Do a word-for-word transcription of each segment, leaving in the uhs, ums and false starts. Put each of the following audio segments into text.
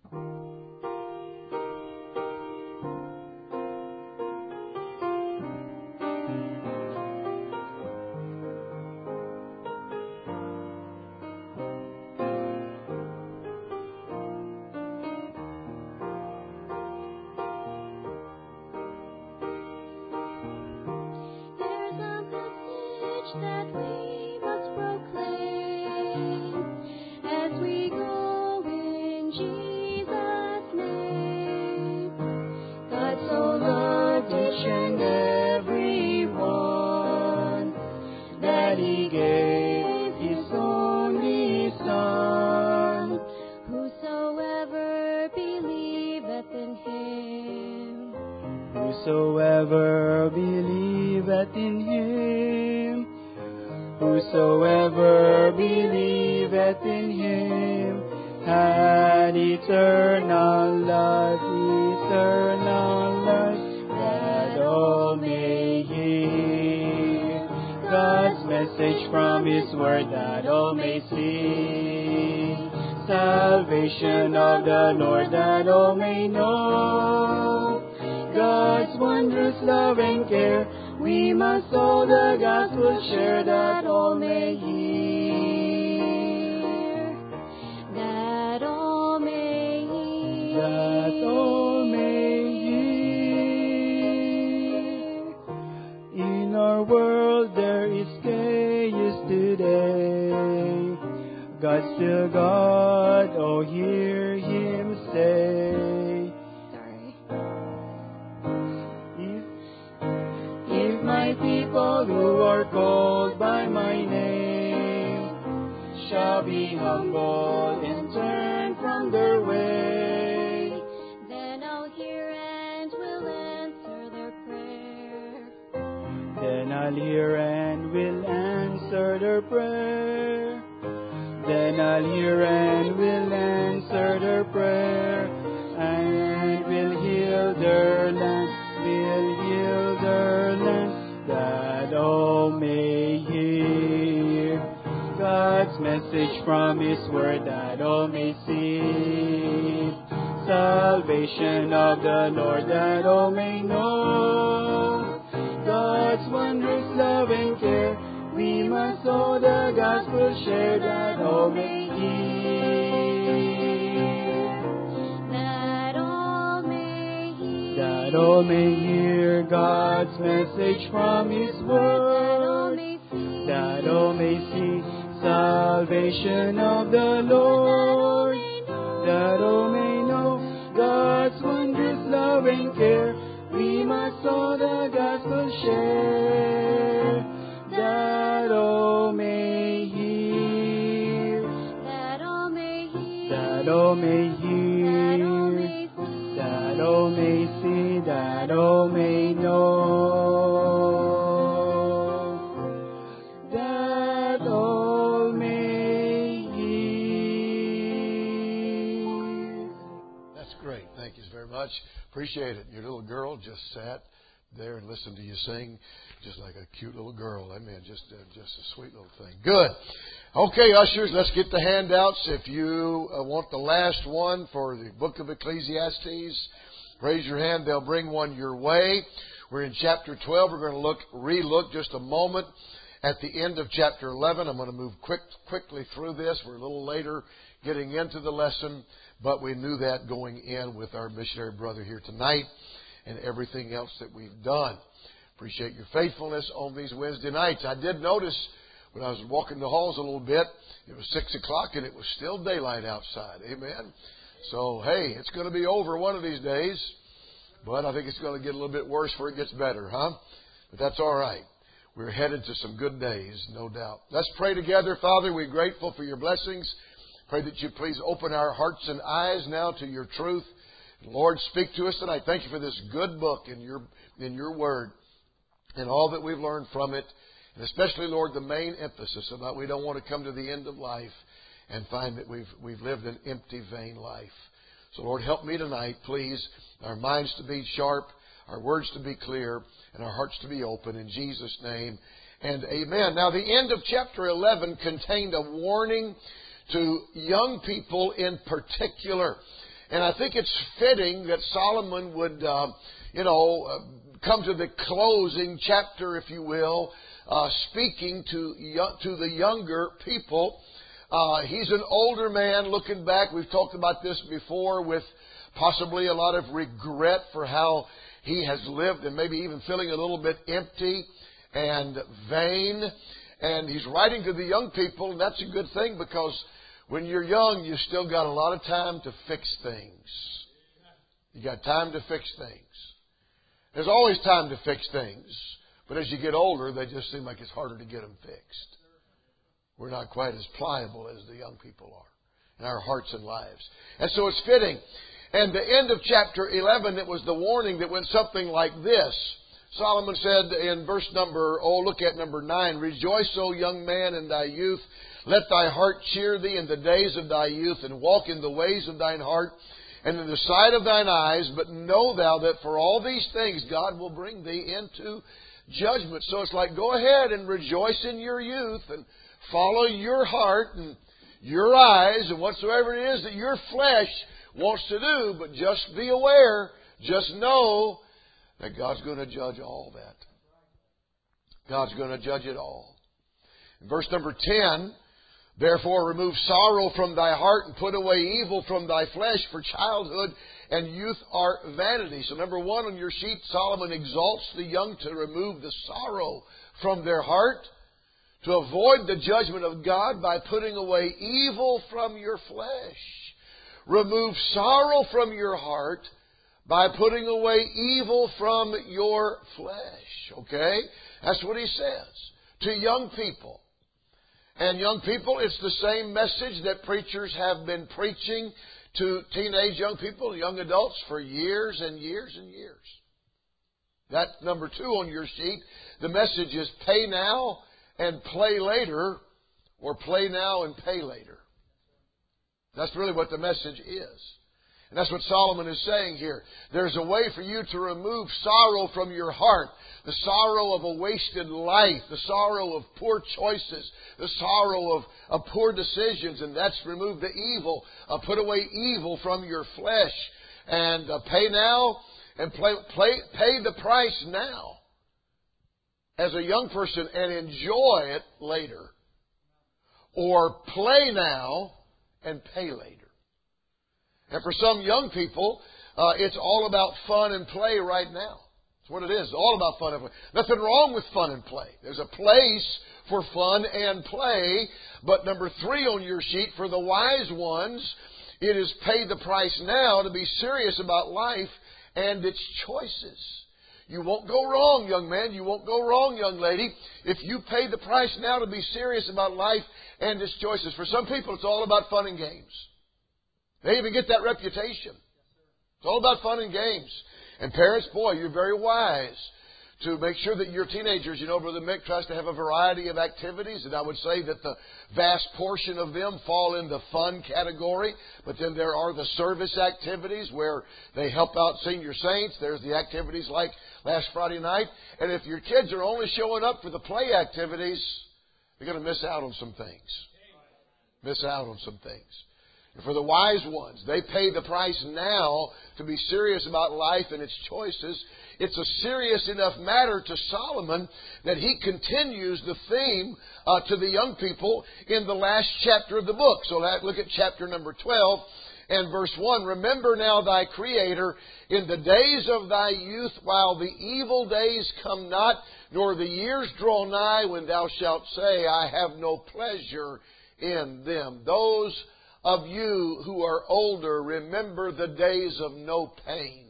That we must proclaim as we go in Jesus' name. God so loved each and every one that He gave His only Son. Whosoever believeth in Him, whosoever believeth in Him, whosoever believeth in Him had eternal life, eternal life, that all may hear God's message from His word, that all may see salvation of the Lord, that all may know God's wondrous love and care. We must all the gospel share, that all may hear, that all may hear, that all may hear. In our world there is chaos today. God still God, oh hear Him say. My people who are called by my name shall be humble and turn from their way. Then I'll hear and will answer their prayer. Then I'll hear and will answer their prayer. Then I'll hear and will answer their prayer. And will heal their land, will heal their land, that all may hear God's message from His word, that all may see salvation of the Lord, that all may know God's wondrous love and care. We must all the gospel share, that all may hear, that all may hear, that all may hear God's message from His word, that all may see salvation of the Lord, that all may know God's wondrous love and care. We must all the gospel share, that all may hear, that all may hear, that all may hear, that all may see, that all may know, that all may hear. That's great. Thank you very much. Appreciate it. Your little girl just sat there and listened to you sing just like a cute little girl. Amen. Just, uh, just a sweet little thing. Good. Okay, ushers, let's get the handouts. If you uh, want the last one for the book of Ecclesiastes, raise your hand. They'll bring one your way. We're in chapter twelve. We're going to look, re-look just a moment at the end of chapter eleven. I'm going to move quick, quickly through this. We're a little later getting into the lesson, but we knew that going in with our missionary brother here tonight and everything else that we've done. Appreciate your faithfulness on these Wednesday nights. I did notice when I was walking the halls a little bit, it was six o'clock and it was still daylight outside. Amen. So, hey, it's going to be over one of these days, but I think it's going to get a little bit worse before it gets better, huh? But that's all right. We're headed to some good days, no doubt. Let's pray together. Father, we're grateful for your blessings. Pray that you please open our hearts and eyes now to your truth. Lord, speak to us tonight. Thank you for this good book in your, in your word and all that we've learned from it. And especially, Lord, the main emphasis about we don't want to come to the end of life and find that we've, we've lived an empty, vain life. So, Lord, help me tonight, please, our minds to be sharp, our words to be clear, and our hearts to be open. In Jesus' name, and amen. Now, the end of chapter eleven contained a warning to young people in particular. And I think it's fitting that Solomon would, uh, you know, uh, come to the closing chapter, if you will, uh, speaking to yo- to the younger people. Uh, he's an older man looking back. We've talked about this before, with possibly a lot of regret for how he has lived, and maybe even feeling a little bit empty and vain. And he's writing to the young people, and that's a good thing, because when you're young, you still got a lot of time to fix things. You got time to fix things. There's always time to fix things, but as you get older, they just seem like it's harder to get them fixed. We're not quite as pliable as the young people are in our hearts and lives. And so it's fitting. And the end of chapter eleven, it was the warning that went something like this. Solomon said in verse number, oh, look at number nine, Rejoice, O young man, in thy youth. Let thy heart cheer thee in the days of thy youth, and walk in the ways of thine heart, and in the sight of thine eyes. But know thou that for all these things God will bring thee into judgment. So it's like, go ahead and rejoice in your youth, and follow your heart and your eyes, and whatsoever it is that your flesh wants to do. But just be aware, just know that God's going to judge all that. God's going to judge it all. In verse number ten, Therefore remove sorrow from thy heart and put away evil from thy flesh, for childhood and youth are vanity. So number one on your sheet, Solomon exalts the young to remove the sorrow from their heart, to avoid the judgment of God by putting away evil from your flesh. Remove sorrow from your heart by putting away evil from your flesh. Okay? That's what he says to young people. And young people, it's the same message that preachers have been preaching to teenage young people, young adults, for years and years and years. That's number two on your sheet. The message is pay now and play later, or play now and pay later. That's really what the message is. And that's what Solomon is saying here. There's a way for you to remove sorrow from your heart. The sorrow of a wasted life. The sorrow of poor choices. The sorrow of, of poor decisions. And that's remove the evil. Uh, put away evil from your flesh. And uh, pay now and play, play, pay the price now as a young person and enjoy it later. Or play now and pay later. And for some young people, uh, it's all about fun and play right now. That's what it is. It's all about fun and play. Nothing wrong with fun and play. There's a place for fun and play. But number three on your sheet, for the wise ones, it is pay the price now to be serious about life and its choices. You won't go wrong, young man. You won't go wrong, young lady, if you pay the price now to be serious about life and its choices. For some people, it's all about fun and games. They even get that reputation. It's all about fun and games. And parents, boy, you're very wise to make sure that your teenagers, you know, Brother Mick tries to have a variety of activities, and I would say that the vast portion of them fall in the fun category. But then there are the service activities where they help out senior saints. There's the activities like last Friday night. And if your kids are only showing up for the play activities, you're going to miss out on some things. Miss out on some things. And for the wise ones, they pay the price now to be serious about life and its choices. It's a serious enough matter to Solomon that he continues the theme uh, to the young people in the last chapter of the book. So look at chapter number twelve and verse one. Remember now thy Creator in the days of thy youth, while the evil days come not, nor the years draw nigh, when thou shalt say, I have no pleasure in them. Those of you who are older, remember the days of no pain.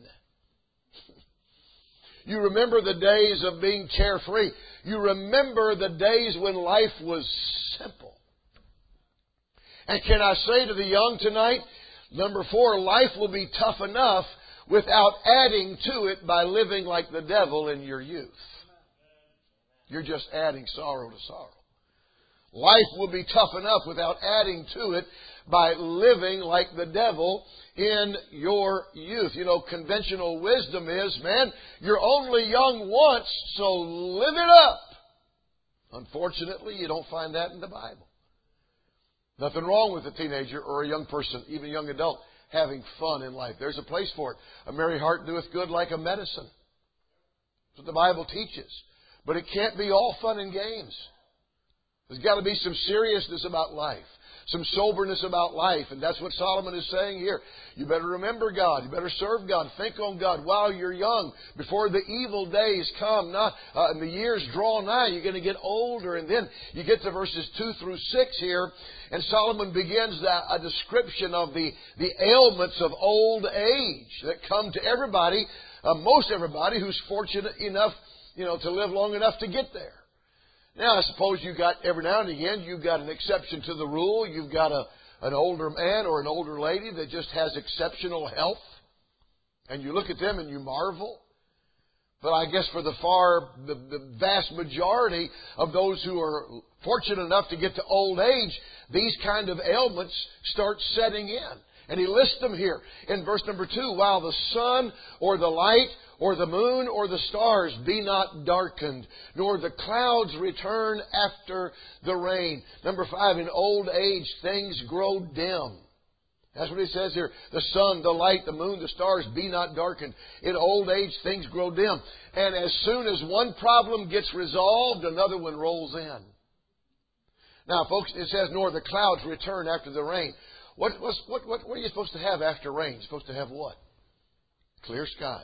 You remember the days of being carefree. You remember the days when life was simple. And can I say to the young tonight, number four, life will be tough enough without adding to it by living like the devil in your youth. You're just adding sorrow to sorrow. Life will be tough enough without adding to it by living like the devil in your youth. You know, conventional wisdom is, man, you're only young once, so live it up. Unfortunately, you don't find that in the Bible. Nothing wrong with a teenager or a young person, even a young adult, having fun in life. There's a place for it. A merry heart doeth good like a medicine. That's what the Bible teaches. But it can't be all fun and games. There's got to be some seriousness about life. Some soberness about life. And that's what Solomon is saying here. You better remember God. You better serve God. Think on God while you're young. Before the evil days come. Not, uh, and the years draw nigh. You're going to get older. And then you get to verses two through six here. And Solomon begins that, a description of the, the ailments of old age that come to everybody. Uh, most everybody who's fortunate enough, you know, to live long enough to get there. Now, I suppose you got, every now and again, you've got an exception to the rule. You've got a, an older man or an older lady that just has exceptional health. And you look at them and you marvel. But I guess for the far, the, the vast majority of those who are fortunate enough to get to old age, these kind of ailments start setting in. And he lists them here in verse number two. While the sun or the light or the moon or the stars be not darkened, nor the clouds return after the rain. Number five, in old age things grow dim. That's what he says here. The sun, the light, the moon, the stars be not darkened. In old age things grow dim. And as soon as one problem gets resolved, another one rolls in. Now, folks, it says, nor the clouds return after the rain. What, what, what, what are you supposed to have after rain? You're supposed to have what? Clear skies.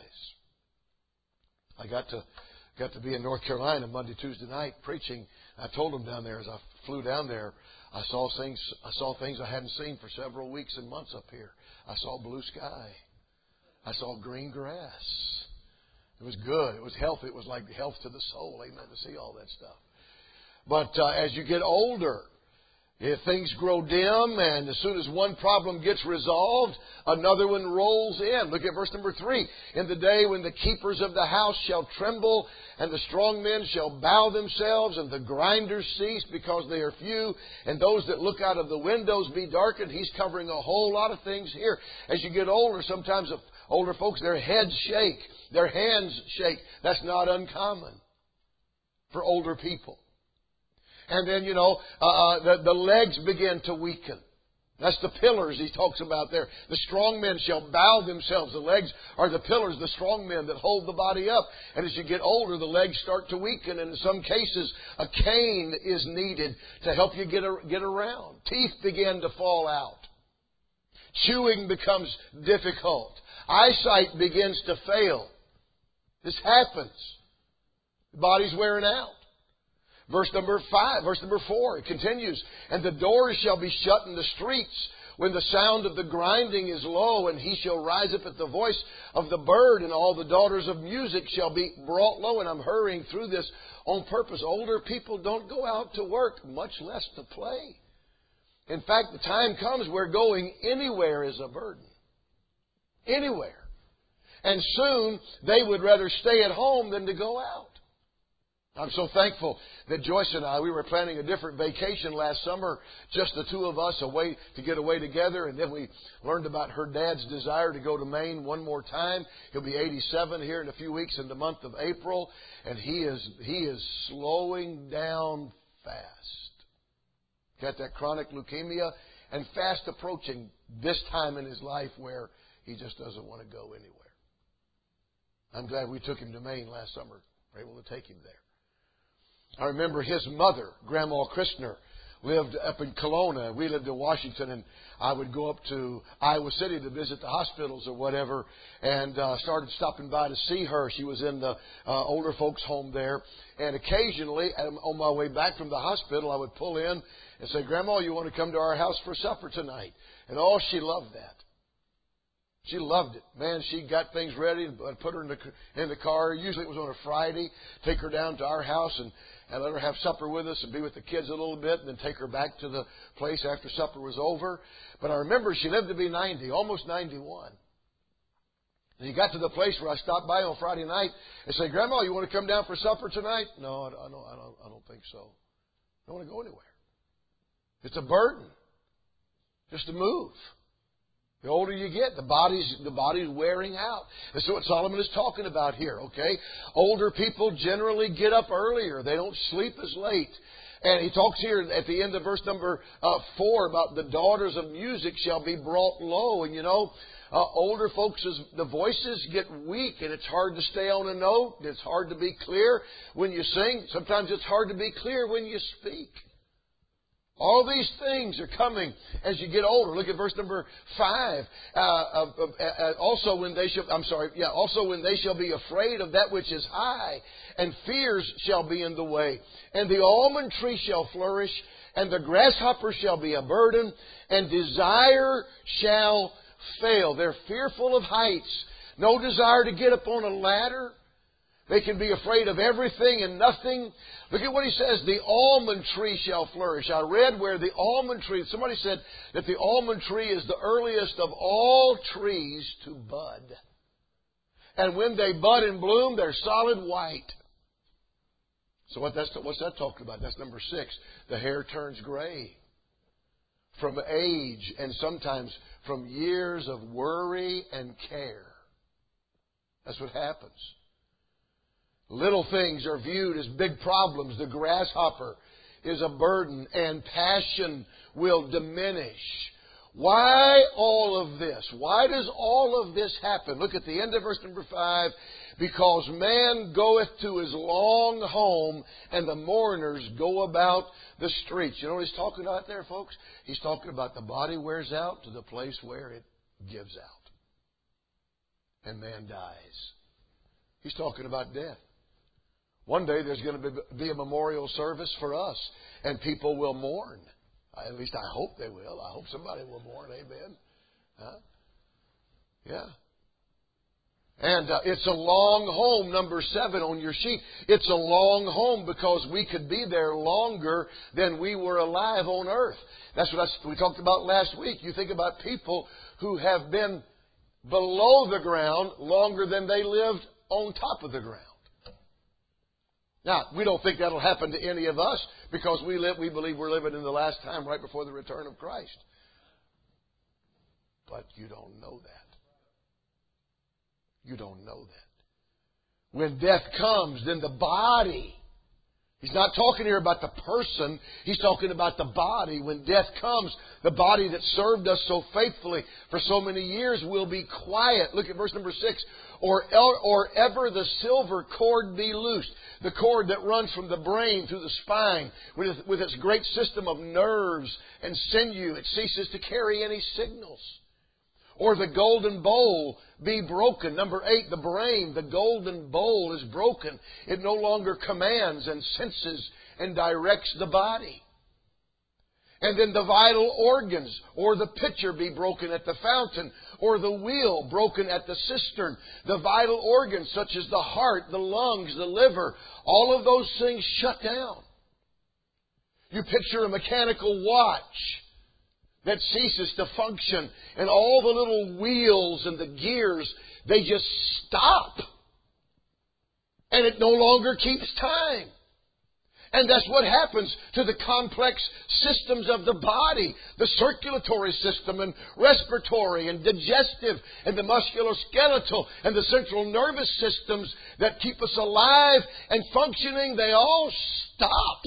I got to got to be in North Carolina Monday, Tuesday night preaching. I told them down there as I flew down there, I saw things I saw things I hadn't seen for several weeks and months up here. I saw blue sky. I saw green grass. It was good. It was healthy. It was like health to the soul. Amen. To see all that stuff. But uh, as you get older, if things grow dim, and as soon as one problem gets resolved, another one rolls in. Look at verse number three. In the day when the keepers of the house shall tremble, and the strong men shall bow themselves, and the grinders cease because they are few, and those that look out of the windows be darkened. He's covering a whole lot of things here. As you get older, sometimes older folks, their heads shake, their hands shake. That's not uncommon for older people. And then, you know, uh, the, the legs begin to weaken. That's the pillars he talks about there. The strong men shall bow themselves. The legs are the pillars, the strong men that hold the body up. And as you get older, the legs start to weaken. And in some cases, a cane is needed to help you get, a, get around. Teeth begin to fall out. Chewing becomes difficult. Eyesight begins to fail. This happens. The body's wearing out. Verse number five, verse number four, it continues. And the doors shall be shut in the streets when the sound of the grinding is low, and he shall rise up at the voice of the bird, and all the daughters of music shall be brought low. And I'm hurrying through this on purpose. Older people don't go out to work, much less to play. In fact, the time comes where going anywhere is a burden. Anywhere. And soon they would rather stay at home than to go out. I'm so thankful that Joyce and I, we were planning a different vacation last summer, just the two of us, away to get away together. And then we learned about her dad's desire to go to Maine one more time. He'll be eighty-seven here in a few weeks in the month of April. And he is, he is slowing down fast. Got that chronic leukemia and fast approaching this time in his life where he just doesn't want to go anywhere. I'm glad we took him to Maine last summer. We were able to take him there. I remember his mother, Grandma Christner, lived up in Kelowna. We lived in Washington, and I would go up to Iowa City to visit the hospitals or whatever, and uh, started stopping by to see her. She was in the uh, older folks' home there. And occasionally, on my way back from the hospital, I would pull in and say, Grandma, you want to come to our house for supper tonight? And oh, she loved that. She loved it. Man, she got things ready and put her in the, in the car. Usually it was on a Friday. Take her down to our house and, and let her have supper with us and be with the kids a little bit and then take her back to the place after supper was over. But I remember she lived to be ninety, almost ninety-one. And he got to the place where I stopped by on Friday night and said, Grandma, you want to come down for supper tonight? No, I don't, I don't, I don't think so. I don't want to go anywhere. It's a burden just to move. The older you get, the body's, the body's wearing out. That's what Solomon is talking about here, okay? Older people generally get up earlier. They don't sleep as late. And he talks here at the end of verse number uh, four about the daughters of music shall be brought low. And you know, uh, older folks, the voices get weak and it's hard to stay on a note. It's hard to be clear when you sing. Sometimes it's hard to be clear when you speak. All these things are coming as you get older. Look at verse number five. Uh, uh, uh, also when they shall, I'm sorry, yeah, also when they shall be afraid of that which is high, and fears shall be in the way. And the almond tree shall flourish, and the grasshopper shall be a burden, and desire shall fail. They're fearful of heights. No desire to get up on a ladder. They can be afraid of everything and nothing. Look at what he says, the almond tree shall flourish. I read where the almond tree, somebody said that the almond tree is the earliest of all trees to bud. And when they bud and bloom, they're solid white. So what that's, what's that talking about? That's number six. The hair turns gray from age and sometimes from years of worry and care. That's what happens. Little things are viewed as big problems. The grasshopper is a burden, and passion will diminish. Why all of this? Why does all of this happen? Look at the end of verse number five. Because man goeth to his long home, and the mourners go about the streets. You know what he's talking about there, folks? He's talking about the body wears out to the place where it gives out. And man dies. He's talking about death. One day there's going to be a memorial service for us, and people will mourn. At least I hope they will. I hope somebody will mourn. Amen. Huh? Yeah. And uh, it's a long home, number seven on your sheet. It's a long home because we could be there longer than we were alive on earth. That's what I, we talked about last week. You think about people who have been below the ground longer than they lived on top of the ground. Now, we don't think that'll happen to any of us because we live, we believe we're living in the last time right before the return of Christ. But you don't know that. You don't know that. When death comes, then the body, he's not talking here about the person, he's talking about the body. When death comes, the body that served us so faithfully for so many years will be quiet. Look at verse number six. Or, or ever the silver cord be loosed. The cord that runs from the brain through the spine with, with its great system of nerves and sinew. It ceases to carry any signals. Or the golden bowl be broken. Number eight, the brain, the golden bowl is broken. It no longer commands and senses and directs the body. And then the vital organs, or the pitcher be broken at the fountain, or the wheel broken at the cistern. The vital organs such as the heart, the lungs, the liver, all of those things shut down. You picture a mechanical watch that ceases to function, and all the little wheels and the gears, they just stop. And it no longer keeps time. And that's what happens to the complex systems of the body. The circulatory system and respiratory and digestive and the musculoskeletal and the central nervous systems that keep us alive and functioning, they all stop.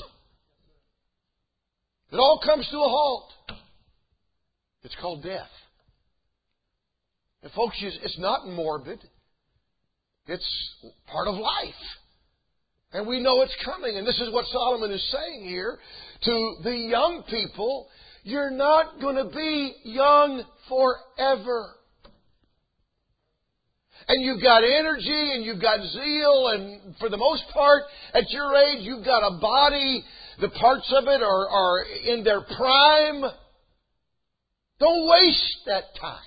It all comes to a halt. It's called death. And folks, it's not morbid. It's part of life. And we know it's coming. And this is what Solomon is saying here to the young people. You're not going to be young forever. And you've got energy and you've got zeal. And for the most part, at your age, you've got a body. The parts of it are, are in their prime. Don't waste that time.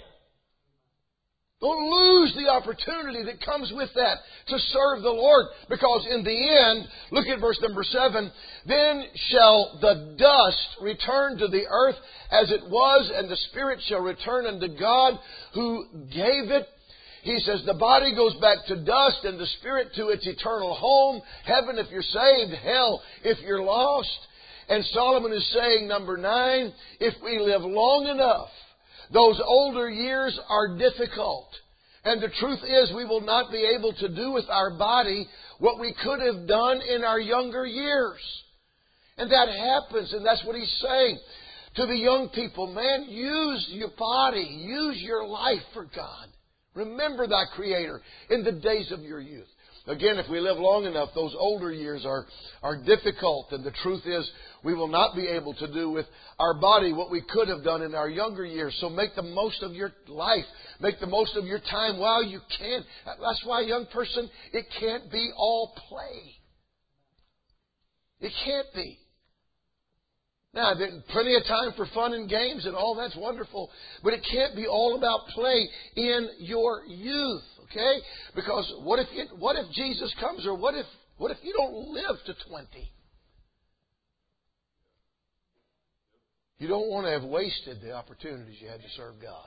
Don't lose the opportunity that comes with that to serve the Lord. Because in the end, look at verse number seven. Then shall the dust return to the earth as it was, and the spirit shall return unto God who gave it. He says the body goes back to dust and the spirit to its eternal home. Heaven if you're saved, hell if you're lost. And Solomon is saying, number nine, if we live long enough, those older years are difficult. And the truth is we will not be able to do with our body what we could have done in our younger years. And that happens, and that's what He's saying to the young people. Man, use your body, use your life for God. Remember thy Creator in the days of your youth. Again, if we live long enough, those older years are, are difficult. And the truth is, we will not be able to do with our body what we could have done in our younger years. So make the most of your life. Make the most of your time while you can. That's why, young person, it can't be all play. It can't be. Now, there's plenty of time for fun and games and all that's wonderful. But it can't be all about play in your youth. Okay? Because what if it, what if Jesus comes, or what if what if you don't live to twenty? You don't want to have wasted the opportunities you had to serve God.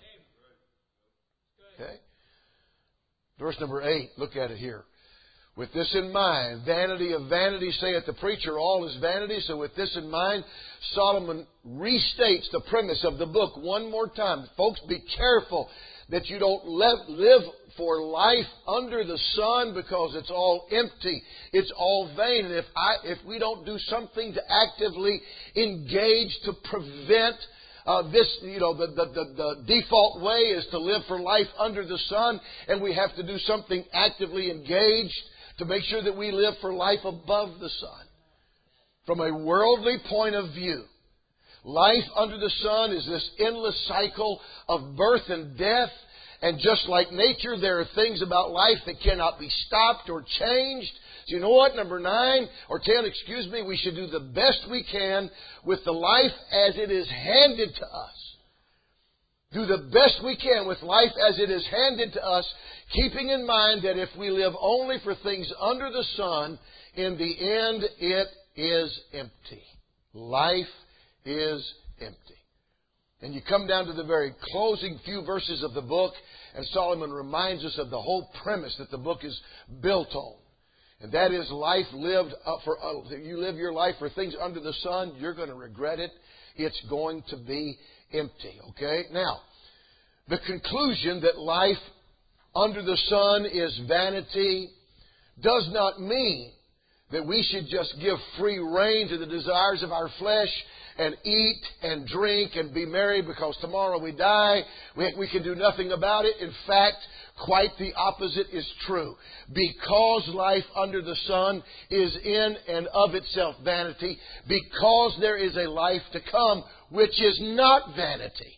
Okay? Verse number eight, look at it here. With this in mind, vanity of vanity, saith the preacher, all is vanity. So with this in mind, Solomon restates the premise of the book one more time. Folks, be careful that you don't live for life under the sun, because it's all empty. It's all vain. And if I, if we don't do something to actively engage to prevent uh, this, you know, the, the, the, the default way is to live for life under the sun, and we have to do something actively engaged to make sure that we live for life above the sun. From a worldly point of view, life under the sun is this endless cycle of birth and death. And just like nature, there are things about life that cannot be stopped or changed. So you know what? Number nine, or ten, excuse me, we should do the best we can with the life as it is handed to us. Do the best we can with life as it is handed to us, keeping in mind that if we live only for things under the sun, in the end it is empty. Life is empty. And you come down to the very closing few verses of the book, and Solomon reminds us of the whole premise that the book is built on. And that is life lived up for, uh, you live your life for things under the sun, you're going to regret it. It's going to be empty. Okay? Now, the conclusion that life under the sun is vanity does not mean that we should just give free rein to the desires of our flesh and eat and drink and be merry because tomorrow we die. We, we can do nothing about it. In fact, quite the opposite is true. Because life under the sun is in and of itself vanity, because there is a life to come which is not vanity,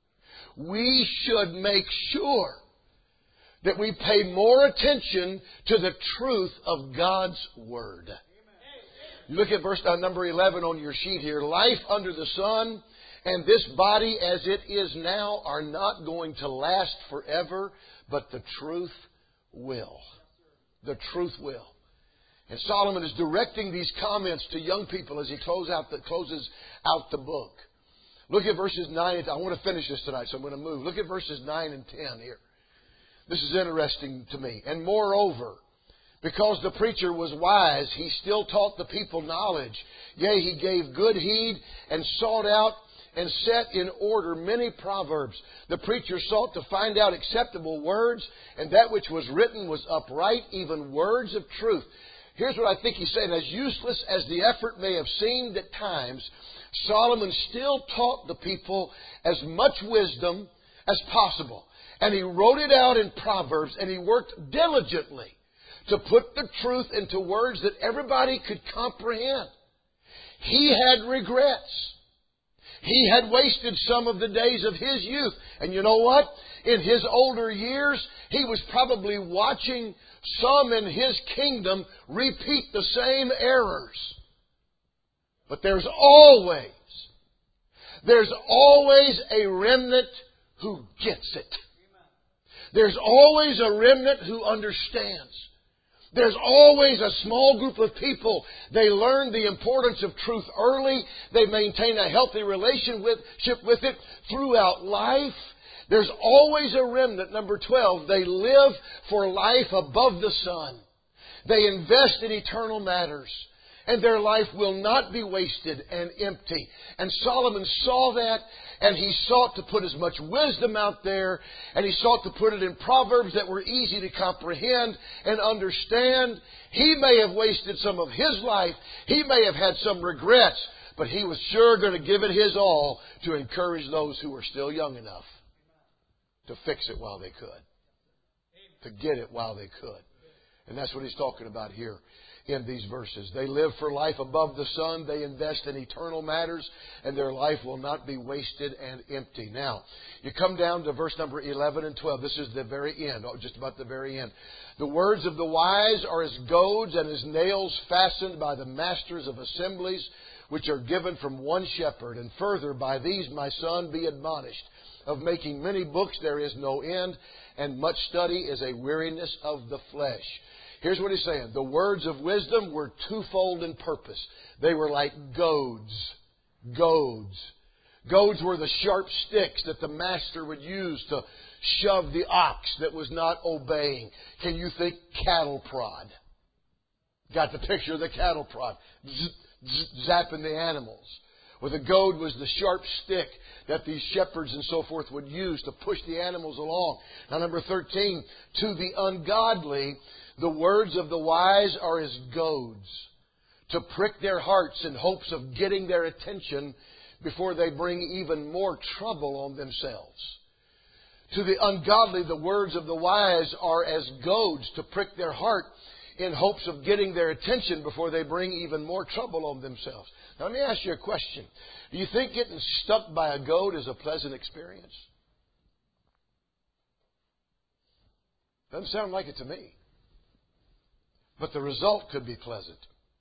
we should make sure that we pay more attention to the truth of God's Word. Look at verse uh, number eleven on your sheet here. Life under the sun and this body as it is now are not going to last forever, but the truth will. The truth will. And Solomon is directing these comments to young people as he close out the, closes out the book. Look at verses nine. I want to finish this tonight, so I'm going to move. Look at verses nine and ten here. This is interesting to me. And moreover, because the preacher was wise, he still taught the people knowledge. Yea, he gave good heed and sought out and set in order many proverbs. The preacher sought to find out acceptable words, and that which was written was upright, even words of truth. Here's what I think he's saying. As useless as the effort may have seemed at times, Solomon still taught the people as much wisdom as possible. And he wrote it out in Proverbs, and he worked diligently to put the truth into words that everybody could comprehend. He had regrets. He had wasted some of the days of his youth. And you know what? In his older years, he was probably watching some in his kingdom repeat the same errors. But there's always, there's always a remnant who gets it. There's always a remnant who understands. There's always a small group of people. They learn the importance of truth early. They maintain a healthy relationship with it throughout life. There's always a remnant. Number twelve, they live for life above the sun. They invest in eternal matters. And their life will not be wasted and empty. And Solomon saw that, And he sought to put as much wisdom out there, and he sought to put it in proverbs that were easy to comprehend and understand. He may have wasted some of his life. He may have had some regrets, but he was sure going to give it his all to encourage those who were still young enough to fix it while they could, to get it while they could. And that's what he's talking about here in these verses. They live for life above the sun. They invest in eternal matters, and their life will not be wasted and empty. Now, you come down to verse number eleven and twelve. This is the very end, just about the very end. The words of the wise are as goads and as nails fastened by the masters of assemblies, which are given from one shepherd. And further, by these, my son, be admonished. Of making many books there is no end, and much study is a weariness of the flesh. Here's what he's saying. The words of wisdom were twofold in purpose. They were like goads. Goads. Goads were the sharp sticks that the master would use to shove the ox that was not obeying. Can you think cattle prod? Got the picture of the cattle prod. Z- z- zapping the animals. Well, the goad was the sharp stick that these shepherds and so forth would use to push the animals along. Now, number thirteen, to the ungodly, the words of the wise are as goads to prick their hearts in hopes of getting their attention before they bring even more trouble on themselves. To the ungodly, the words of the wise are as goads to prick their heart in hopes of getting their attention before they bring even more trouble on themselves. Now, let me ask you a question. Do you think getting stuck by a goad is a pleasant experience? Doesn't sound like it to me. But the result could be pleasant.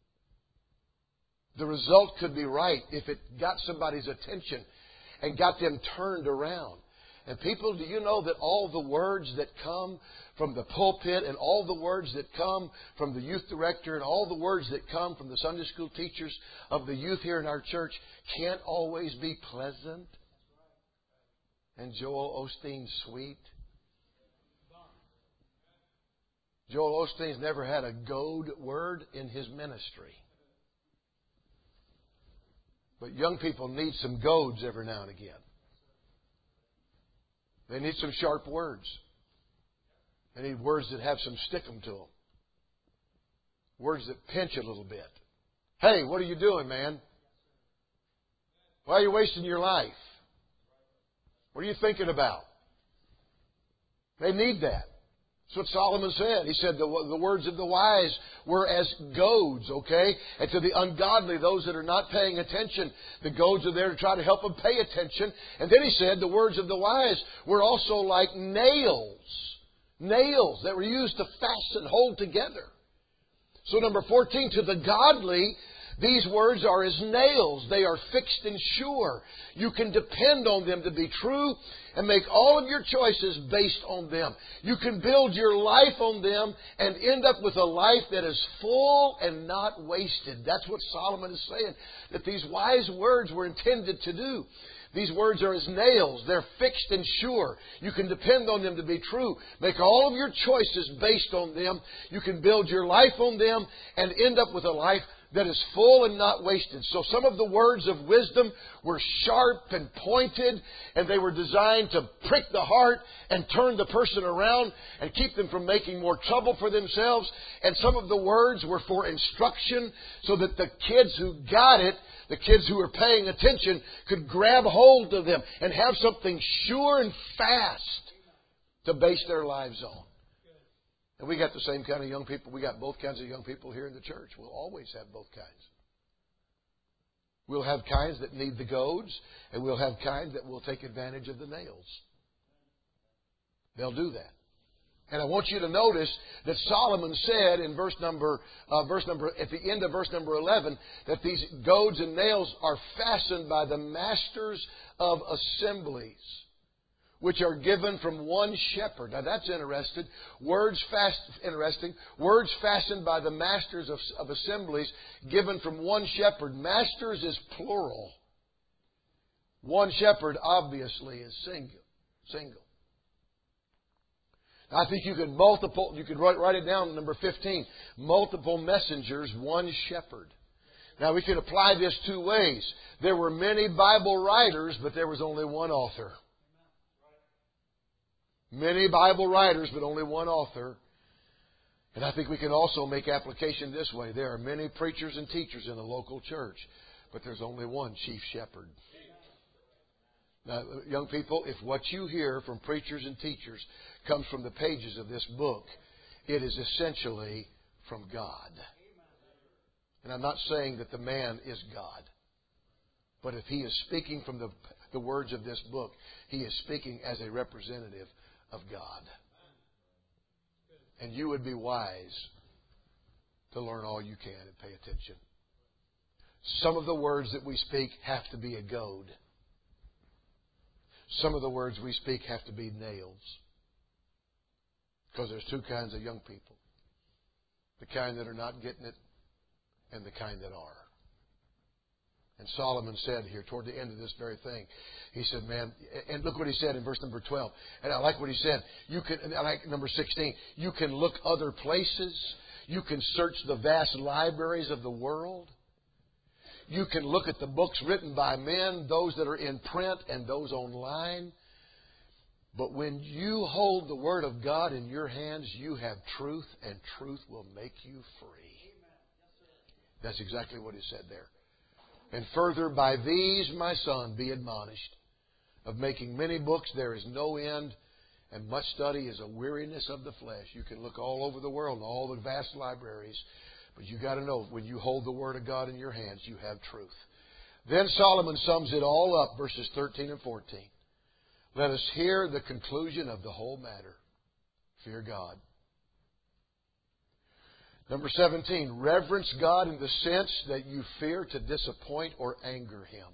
The result could be right if it got somebody's attention and got them turned around. And people, do you know that all the words that come from the pulpit and all the words that come from the youth director and all the words that come from the Sunday school teachers of the youth here in our church can't always be pleasant and Joel Osteen sweet? Joel Osteen's never had a goad word in his ministry. But young people need some goads every now and again. They need some sharp words. They need words that have some stickum to them. Words that pinch a little bit. Hey, what are you doing, man? Why are you wasting your life? What are you thinking about? They need that. That's what Solomon said. He said the, the words of the wise were as goads, okay? And to the ungodly, those that are not paying attention, the goads are there to try to help them pay attention. And then he said the words of the wise were also like nails. Nails that were used to fasten, hold together. So number fourteen, to the godly, these words are as nails. They are fixed and sure. You can depend on them to be true and make all of your choices based on them. You can build your life on them and end up with a life that is full and not wasted. That's what Solomon is saying, that these wise words were intended to do. These words are as nails. They're fixed and sure. You can depend on them to be true. Make all of your choices based on them. You can build your life on them and end up with a life that is full and not wasted. So some of the words of wisdom were sharp and pointed, and they were designed to prick the heart and turn the person around and keep them from making more trouble for themselves. And some of the words were for instruction so that the kids who got it, the kids who were paying attention, could grab hold of them and have something sure and fast to base their lives on. And we got the same kind of young people. We got both kinds of young people here in the church. We'll always have both kinds. We'll have kinds that need the goads, and we'll have kinds that will take advantage of the nails. They'll do that. And I want you to notice that Solomon said in verse number, uh, verse number, at the end of verse number eleven, that these goads and nails are fastened by the masters of assemblies, which are given from one shepherd. Now that's interesting. Words fast, interesting. Words fastened by the masters of, of assemblies, given from one shepherd. Masters is plural. One shepherd obviously is single. Single. Now, I think you could multiple. You could write, write it down. Number fifteen. Multiple messengers, one shepherd. Now, we can apply this two ways. There were many Bible writers, but there was only one author. Many Bible writers, but only one author. And I think we can also make application this way. There are many preachers and teachers in a local church, but there's only one chief shepherd. Now, young people, if what you hear from preachers and teachers comes from the pages of this book, it is essentially from God. And I'm not saying that the man is God. But if he is speaking from the, the words of this book, he is speaking as a representative of God. And you would be wise to learn all you can and pay attention. Some of the words that we speak have to be a goad. Some of the words we speak have to be nails. Because there's two kinds of young people. The kind that are not getting it and the kind that are. And Solomon said here toward the end of this very thing, he said, man, and look what he said in verse number twelve. And I like what he said. You can, and I like number sixteen. You can look other places. You can search the vast libraries of the world. You can look at the books written by men, those that are in print and those online. But when you hold the Word of God in your hands, you have truth, and truth will make you free. That's exactly what he said there. And further, by these, my son, be admonished. Of making many books there is no end, and much study is a weariness of the flesh. You can look all over the world, in all the vast libraries, but you got to know, when you hold the Word of God in your hands, you have truth. Then Solomon sums it all up, verses thirteen and fourteen. Let us hear the conclusion of the whole matter. Fear God. Number seventeen, reverence God in the sense that you fear to disappoint or anger Him.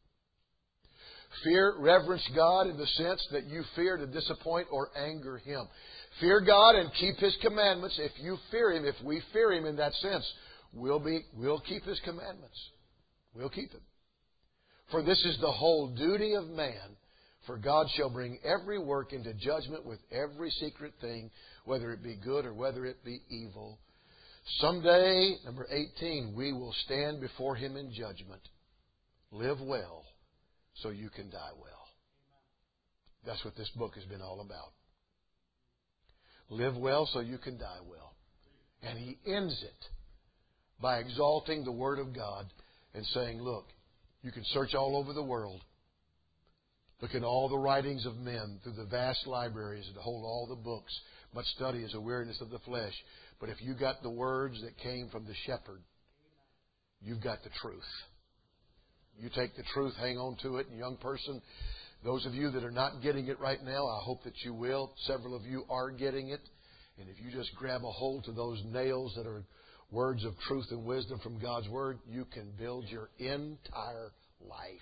Fear, reverence God in the sense that you fear to disappoint or anger Him. Fear God and keep His commandments. If you fear Him, if we fear Him in that sense, we'll be, we'll keep His commandments. We'll keep them. For this is the whole duty of man. For God shall bring every work into judgment with every secret thing, whether it be good or whether it be evil. Someday, number eighteen, we will stand before Him in judgment. Live well so you can die well. That's what this book has been all about. Live well so you can die well. And He ends it by exalting the Word of God and saying, look, you can search all over the world. Look at all the writings of men through the vast libraries that hold all the books. Much study is a weariness of the flesh. But if you got the words that came from the shepherd, you've got the truth. You take the truth, hang on to it. And young person, those of you that are not getting it right now, I hope that you will. Several of you are getting it. And if you just grab a hold to those nails that are words of truth and wisdom from God's Word, you can build your entire life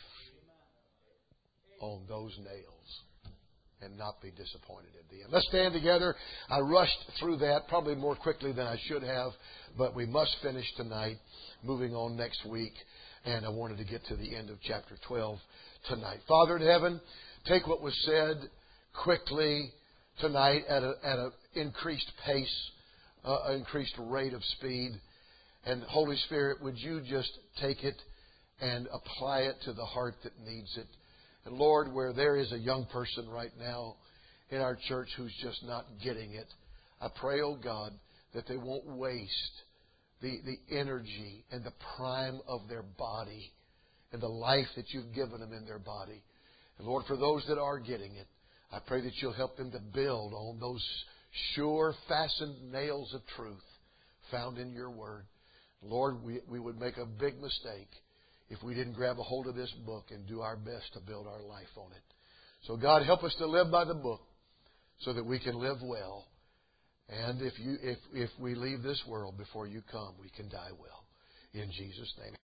on those nails and not be disappointed at the end. Let's stand together. I rushed through that probably more quickly than I should have, but we must finish tonight, moving on next week. And I wanted to get to the end of chapter twelve tonight. Father in heaven, take what was said quickly tonight at a, at an increased pace, uh, an increased rate of speed. And Holy Spirit, would you just take it and apply it to the heart that needs it. And Lord, where there is a young person right now in our church who's just not getting it, I pray, oh God, that they won't waste the, the energy and the prime of their body and the life that you've given them in their body. And Lord, for those that are getting it, I pray that you'll help them to build on those sure fastened nails of truth found in your Word. Lord, we, we would make a big mistake if we didn't grab a hold of this book and do our best to build our life on it. So God, help us to live by the book so that we can live well. And if you if if we leave this world before you come, we can die well. In Jesus' name.